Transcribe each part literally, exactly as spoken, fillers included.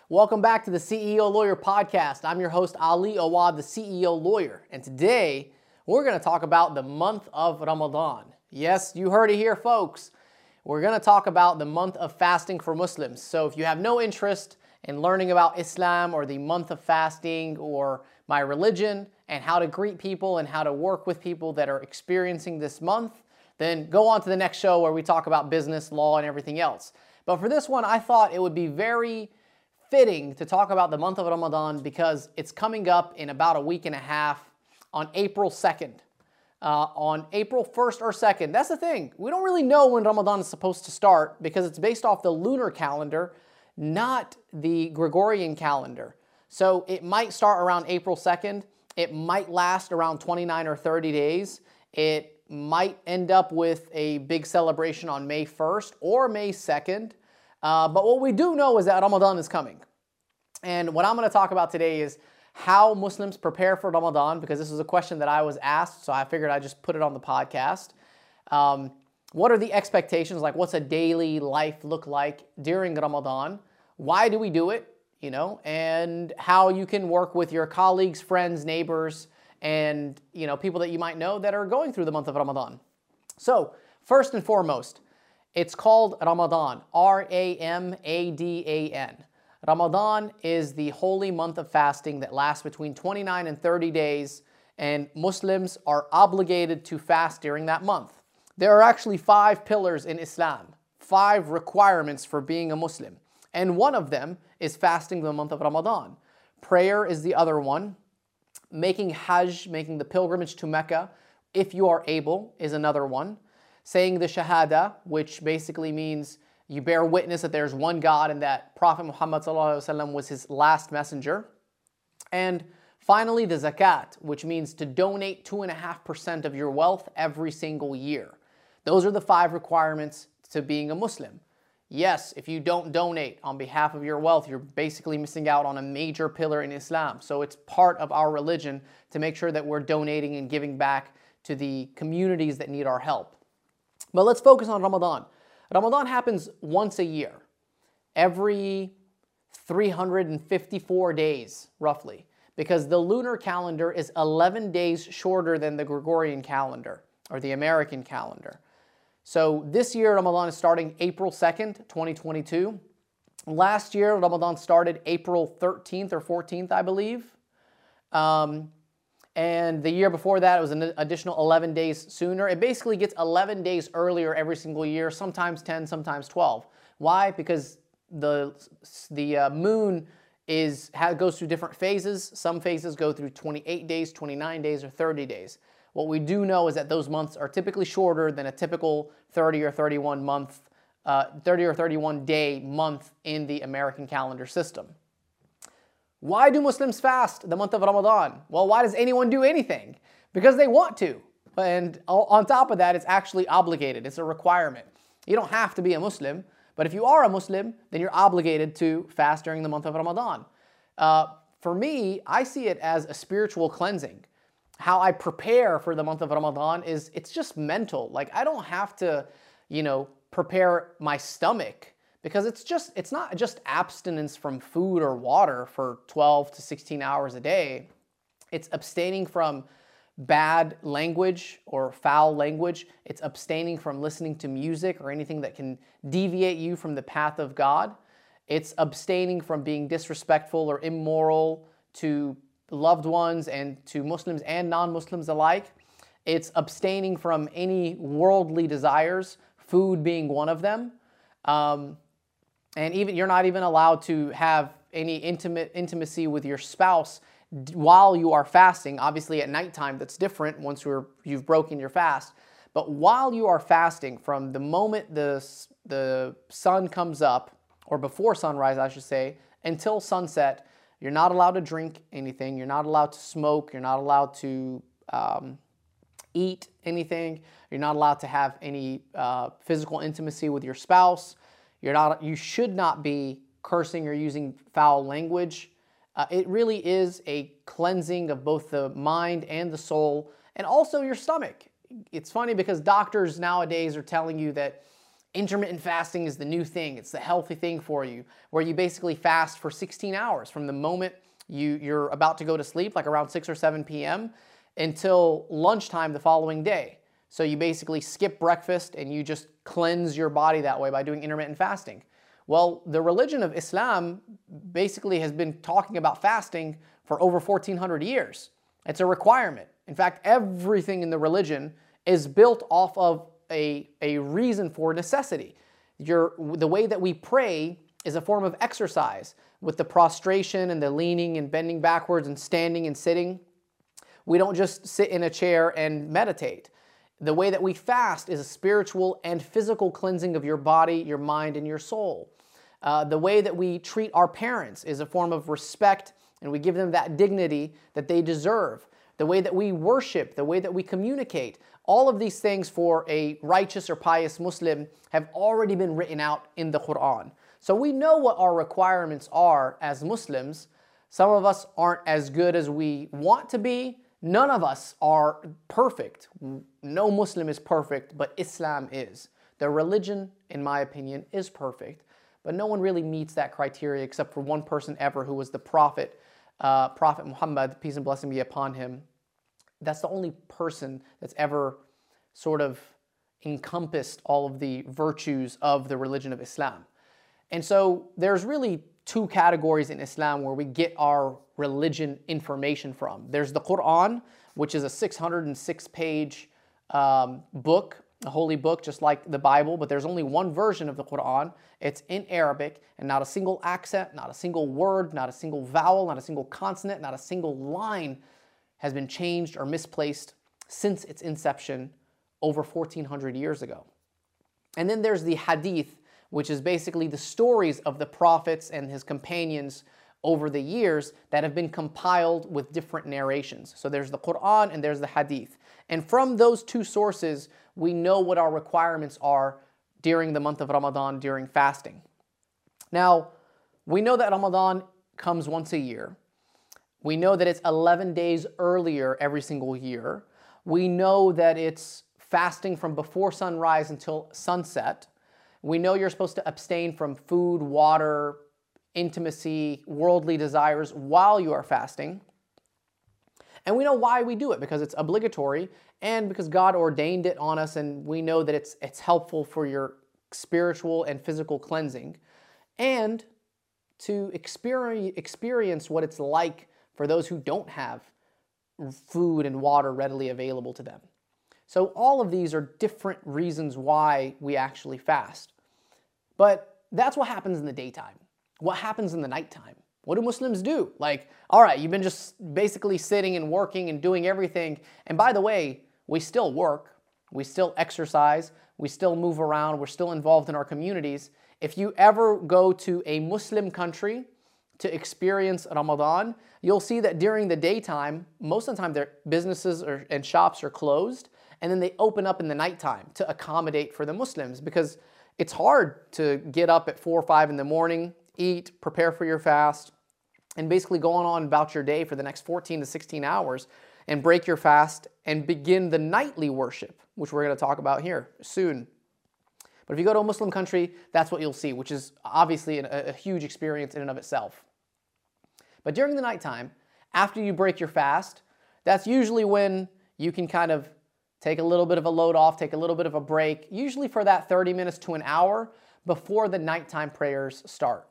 Welcome back to the C E O Lawyer Podcast. I'm your host, Ali Awad, the C E O Lawyer. And today, we're going to talk about the month of Ramadan. Yes, you heard it here, folks. We're going to talk about the month of fasting for Muslims. So if you have no interest in learning about Islam or the month of fasting or my religion and how to greet people and how to work with people that are experiencing this month, then go on to the next show where we talk about business, law, and everything else. But for this one, I thought it would be very fitting to talk about the month of Ramadan because it's coming up in about a week and a half on April second. Uh, on April first or second. That's the thing. We don't really know when Ramadan is supposed to start because it's based off the lunar calendar, not the Gregorian calendar. So it might start around April second. It might last around twenty-nine or thirty days. It might end up with a big celebration on May first or May second. Uh, but what we do know is that Ramadan is coming. And what I'm going to talk about today is how Muslims prepare for Ramadan, because this is a question that I was asked, so I figured I'd just put it on the podcast. Um, what are the expectations? Like, what's a daily life look like during Ramadan? Why do we do it? You know, and how you can work with your colleagues, friends, neighbors, and, you know, people that you might know that are going through the month of Ramadan. So, first and foremost, it's called Ramadan, R A M A D A N. Ramadan is the holy month of fasting that lasts between twenty-nine and thirty days, and Muslims are obligated to fast during that month. There are actually five pillars in Islam, five requirements for being a Muslim, and one of them is fasting the month of Ramadan. Prayer is the other one. Making Hajj, making the pilgrimage to Mecca, if you are able, is another one. Saying the Shahada, which basically means you bear witness that there's one God and that Prophet Muhammad sallallahu alaihi wasallam was his last messenger. And finally, the Zakat, which means to donate two point five percent of your wealth every single year. Those are the five requirements to being a Muslim. Yes, if you don't donate on behalf of your wealth, you're basically missing out on a major pillar in Islam. So it's part of our religion to make sure that we're donating and giving back to the communities that need our help. But let's focus on Ramadan. Ramadan happens once a year, every three hundred fifty-four days, roughly, because the lunar calendar is eleven days shorter than the Gregorian calendar, or the American calendar. So this year, Ramadan is starting April second, twenty twenty-two. Last year, Ramadan started April thirteenth or fourteenth, I believe. Um, And the year before that, it was an additional eleven days sooner. It basically gets eleven days earlier every single year, sometimes ten, sometimes twelve. Why? Because the, the uh, moon is goes through different phases. Some phases go through twenty-eight days, twenty-nine days, or thirty days. What we do know is that those months are typically shorter than a typical thirty or thirty-one month, uh, thirty or thirty-one day month in the American calendar system. Why do Muslims fast the month of Ramadan? Well, why does anyone do anything? Because they want to. And on top of that, it's actually obligated. It's a requirement. You don't have to be a Muslim, but if you are a Muslim, then you're obligated to fast during the month of Ramadan. Uh, for me, I see it as a spiritual cleansing. How I prepare for the month of Ramadan is it's just mental. Like, I don't have to, you know, prepare my stomach, because it's just it's not just abstinence from food or water for twelve to sixteen hours a day. It's abstaining from bad language or foul language. It's abstaining from listening to music or anything that can deviate you from the path of God. It's abstaining from being disrespectful or immoral to loved ones and to Muslims and non-Muslims alike. It's abstaining from any worldly desires, food being one of them. Um, And even you're not even allowed to have any intimate intimacy with your spouse while you are fasting. Obviously, at nighttime, that's different once you're, you've broken your fast. But while you are fasting, from the moment the, the sun comes up, or before sunrise, I should say, until sunset, you're not allowed to drink anything. You're not allowed to smoke. You're not allowed to um, eat anything. You're not allowed to have any uh, physical intimacy with your spouse. You're not, you should not be cursing or using foul language. Uh, it really is a cleansing of both the mind and the soul, and also your stomach. It's funny because doctors nowadays are telling you that intermittent fasting is the new thing. It's the healthy thing for you, where you basically fast for sixteen hours from the moment you, you're about to go to sleep, like around six or seven p m, until lunchtime the following day. So you basically skip breakfast and you just cleanse your body that way by doing intermittent fasting. Well, the religion of Islam basically has been talking about fasting for over fourteen hundred years. It's a requirement. In fact, everything in the religion is built off of a, a reason for necessity. Your, the way that we pray is a form of exercise with the prostration and the leaning and bending backwards and standing and sitting. We don't just sit in a chair and meditate. The way that we fast is a spiritual and physical cleansing of your body, your mind, and your soul. Uh, the way that we treat our parents is a form of respect, and we give them that dignity that they deserve. The way that we worship, the way that we communicate, all of these things for a righteous or pious Muslim have already been written out in the Quran. So we know what our requirements are as Muslims. Some of us aren't as good as we want to be. None of us are perfect. No Muslim is perfect, but Islam is. The religion, in my opinion, is perfect. But no one really meets that criteria except for one person ever, who was the Prophet, uh, Prophet Muhammad, peace and blessing be upon him. That's the only person that's ever sort of encompassed all of the virtues of the religion of Islam. And so there's really two categories in Islam where we get our religion information from. There's the Quran, which is a six hundred six page um, book, a holy book, just like the Bible, but there's only one version of the Quran. It's in Arabic, and not a single accent, not a single word, not a single vowel, not a single consonant, not a single line has been changed or misplaced since its inception over fourteen hundred years ago. And then there's the Hadith, which is basically the stories of the prophets and his companions over the years that have been compiled with different narrations. So there's the Quran and there's the Hadith. And from those two sources, we know what our requirements are during the month of Ramadan, during fasting. Now, we know that Ramadan comes once a year. We know that it's eleven days earlier every single year. We know that it's fasting from before sunrise until sunset. We know you're supposed to abstain from food, water, intimacy, worldly desires while you are fasting. And we know why we do it, because it's obligatory and because God ordained it on us, and we know that it's, it's helpful for your spiritual and physical cleansing, and to experience, experience what it's like for those who don't have food and water readily available to them. So all of these are different reasons why we actually fast. But that's what happens in the daytime. What happens in the nighttime? What do Muslims do? Like, all right, you've been just basically sitting and working and doing everything. And by the way, we still work, we still exercise, we still move around, we're still involved in our communities. If you ever go to a Muslim country to experience Ramadan, you'll see that during the daytime, most of the time their businesses are, and shops are closed, and then they open up in the nighttime to accommodate for the Muslims, because it's hard to get up at four or five in the morning, eat, prepare for your fast, and basically go on about your day for the next fourteen to sixteen hours and break your fast and begin the nightly worship, which we're going to talk about here soon. But if you go to a Muslim country, that's what you'll see, which is obviously a, a huge experience in and of itself. But during the nighttime, after you break your fast, that's usually when you can kind of take a little bit of a load off, take a little bit of a break, usually for that thirty minutes to an hour before the nighttime prayers start.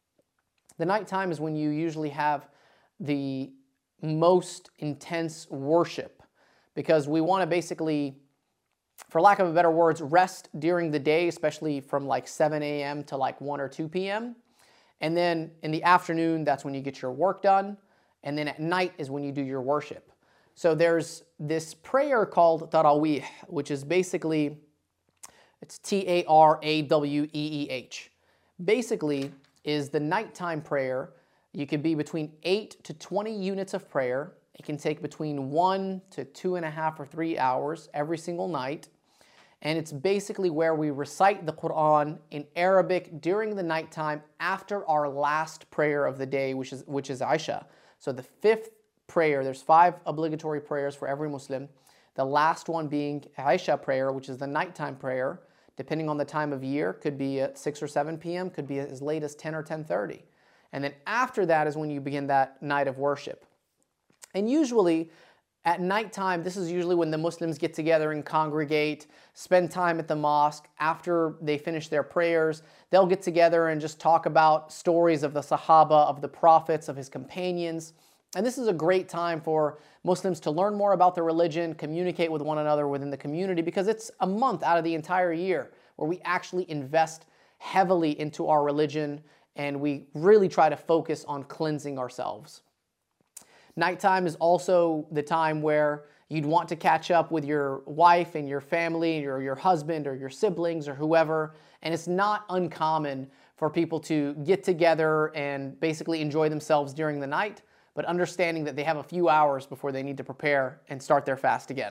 The nighttime is when you usually have the most intense worship, because we want to basically, for lack of a better words, rest during the day, especially from like seven a m to like one or two p m And then in the afternoon, that's when you get your work done. And then at night is when you do your worship. So there's this prayer called Taraweeh, which is basically, it's T A R A W E E H. Basically is the nighttime prayer. You could be between eight to twenty units of prayer. It can take between one to two and a half or three hours every single night. And it's basically where we recite the Quran in Arabic during the nighttime after our last prayer of the day, which is, which is Isha. So the fifth prayer, there's five obligatory prayers for every Muslim. The last one being Isha prayer, which is the nighttime prayer, depending on the time of year, could be at six or seven p m, could be as late as ten or ten thirty. And then after that is when you begin that night of worship. And usually at nighttime, this is usually when the Muslims get together and congregate, spend time at the mosque. After they finish their prayers, they'll get together and just talk about stories of the Sahaba, of the prophets, of his companions. And this is a great time for Muslims to learn more about their religion, communicate with one another within the community, because it's a month out of the entire year where we actually invest heavily into our religion and we really try to focus on cleansing ourselves. Nighttime is also the time where you'd want to catch up with your wife and your family or your husband or your siblings or whoever, and it's not uncommon for people to get together and basically enjoy themselves during the night, but understanding that they have a few hours before they need to prepare and start their fast again.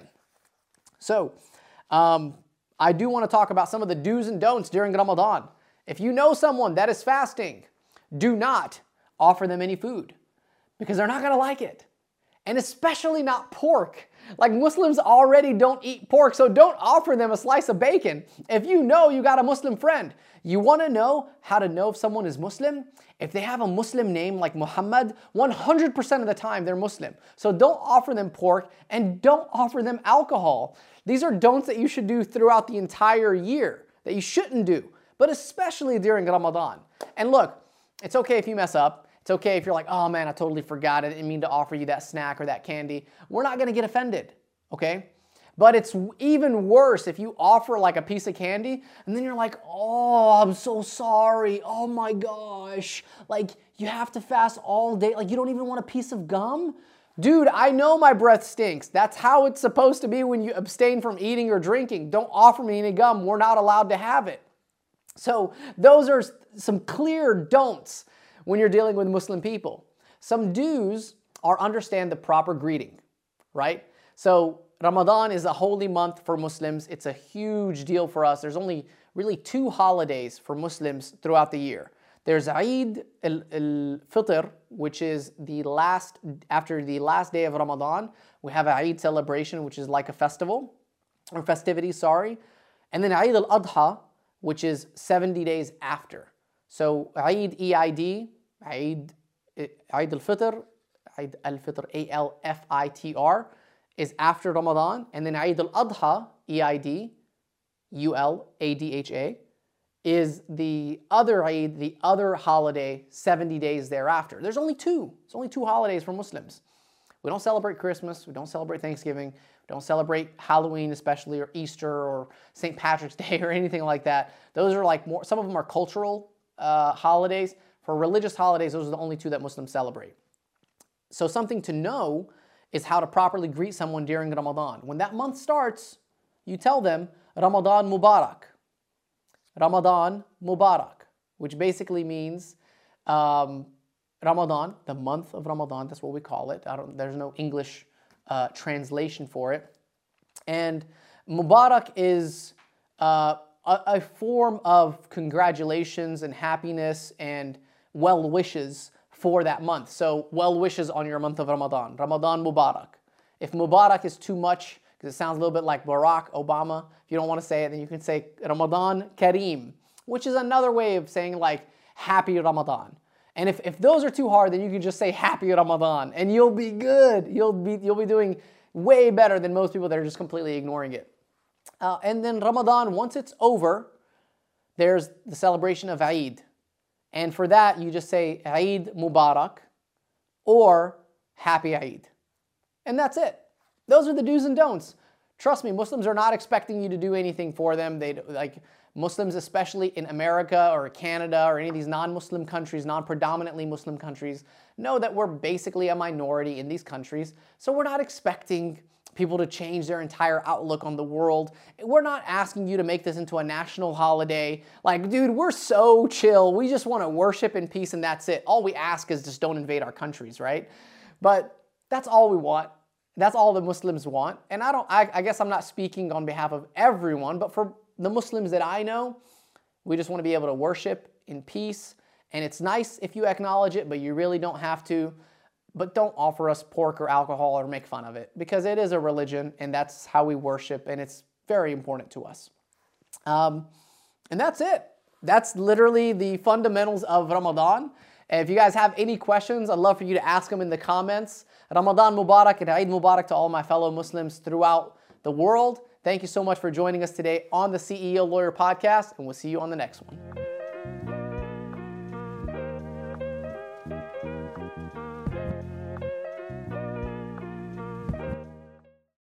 So, um, I do want to talk about some of the do's and don'ts during Ramadan. If you know someone that is fasting, do not offer them any food because they're not going to like it. And especially not pork. Like, Muslims already don't eat pork, so don't offer them a slice of bacon. If you know you got a Muslim friend, you want to know how to know if someone is Muslim? If they have a Muslim name like Muhammad, one hundred percent of the time they're Muslim. So don't offer them pork and don't offer them alcohol. These are don'ts that you should do throughout the entire year, that you shouldn't do, but especially during Ramadan. And look, it's okay if you mess up. It's okay if you're like, oh man, I totally forgot. I didn't mean to offer you that snack or that candy. We're not going to get offended, okay? But it's even worse if you offer like a piece of candy and then you're like, oh, I'm so sorry. Oh my gosh. Like, you have to fast all day. Like, you don't even want a piece of gum? Dude, I know my breath stinks. That's how it's supposed to be when you abstain from eating or drinking. Don't offer me any gum. We're not allowed to have it. So those are some clear don'ts when you're dealing with Muslim people. Some do's are understand the proper greeting, right? So Ramadan is a holy month for Muslims. It's a huge deal for us. There's only really two holidays for Muslims throughout the year. There's Eid al-Fitr, which is the last, after the last day of Ramadan, we have an Eid celebration, which is like a festival, or festivity, sorry. And then Eid al-Adha, which is seventy days after. So Eid, E I D, Eid, Eid al-Fitr, Eid al-Fitr, A L F I T R, is after Ramadan. And then Eid al-Adha, E I D, U L A D H A, is the other Eid, the other holiday, seventy days thereafter. There's only two. It's only two holidays for Muslims. We don't celebrate Christmas. We don't celebrate Thanksgiving. We don't celebrate Halloween especially, or Easter, or Saint Patrick's Day, or anything like that. Those are like more, some of them are cultural uh, holidays. For religious holidays, those are the only two that Muslims celebrate. So something to know is how to properly greet someone during Ramadan. When that month starts, you tell them, Ramadan Mubarak. Ramadan Mubarak, which basically means um, Ramadan, the month of Ramadan, that's what we call it. I don't, there's no English uh, translation for it. And Mubarak is uh, a, a form of congratulations and happiness and well wishes for that month. So well wishes on your month of Ramadan. Ramadan Mubarak. If Mubarak is too much, because it sounds a little bit like Barack Obama, if you don't want to say it, then you can say Ramadan Kareem, which is another way of saying like Happy Ramadan. And if, if those are too hard, then you can just say Happy Ramadan and you'll be good. You'll be, you'll be doing way better than most people that are just completely ignoring it. Uh, and then Ramadan, once it's over, there's the celebration of Eid. And for that, you just say Eid Mubarak or Happy Eid. And that's it. Those are the do's and don'ts. Trust me, Muslims are not expecting you to do anything for them. They like Muslims, especially in America or Canada or any of these non-Muslim countries, non-predominantly Muslim countries, know that we're basically a minority in these countries. So we're not expecting people to change their entire outlook on the world. We're not asking you to make this into a national holiday. Like, dude, we're so chill. We just want to worship in peace and that's it. All we ask is just don't invade our countries, right? But that's all we want. That's all the Muslims want. And I don't, I, I guess I'm not speaking on behalf of everyone, but for the Muslims that I know, we just want to be able to worship in peace. And it's nice if you acknowledge it, but you really don't have to. But don't offer us pork or alcohol or make fun of it, because it is a religion and that's how we worship and it's very important to us. Um, and that's it. That's literally the fundamentals of Ramadan. And if you guys have any questions, I'd love for you to ask them in the comments. Ramadan Mubarak and Eid Mubarak to all my fellow Muslims throughout the world. Thank you so much for joining us today on the C E O Lawyer Podcast, and we'll see you on the next one.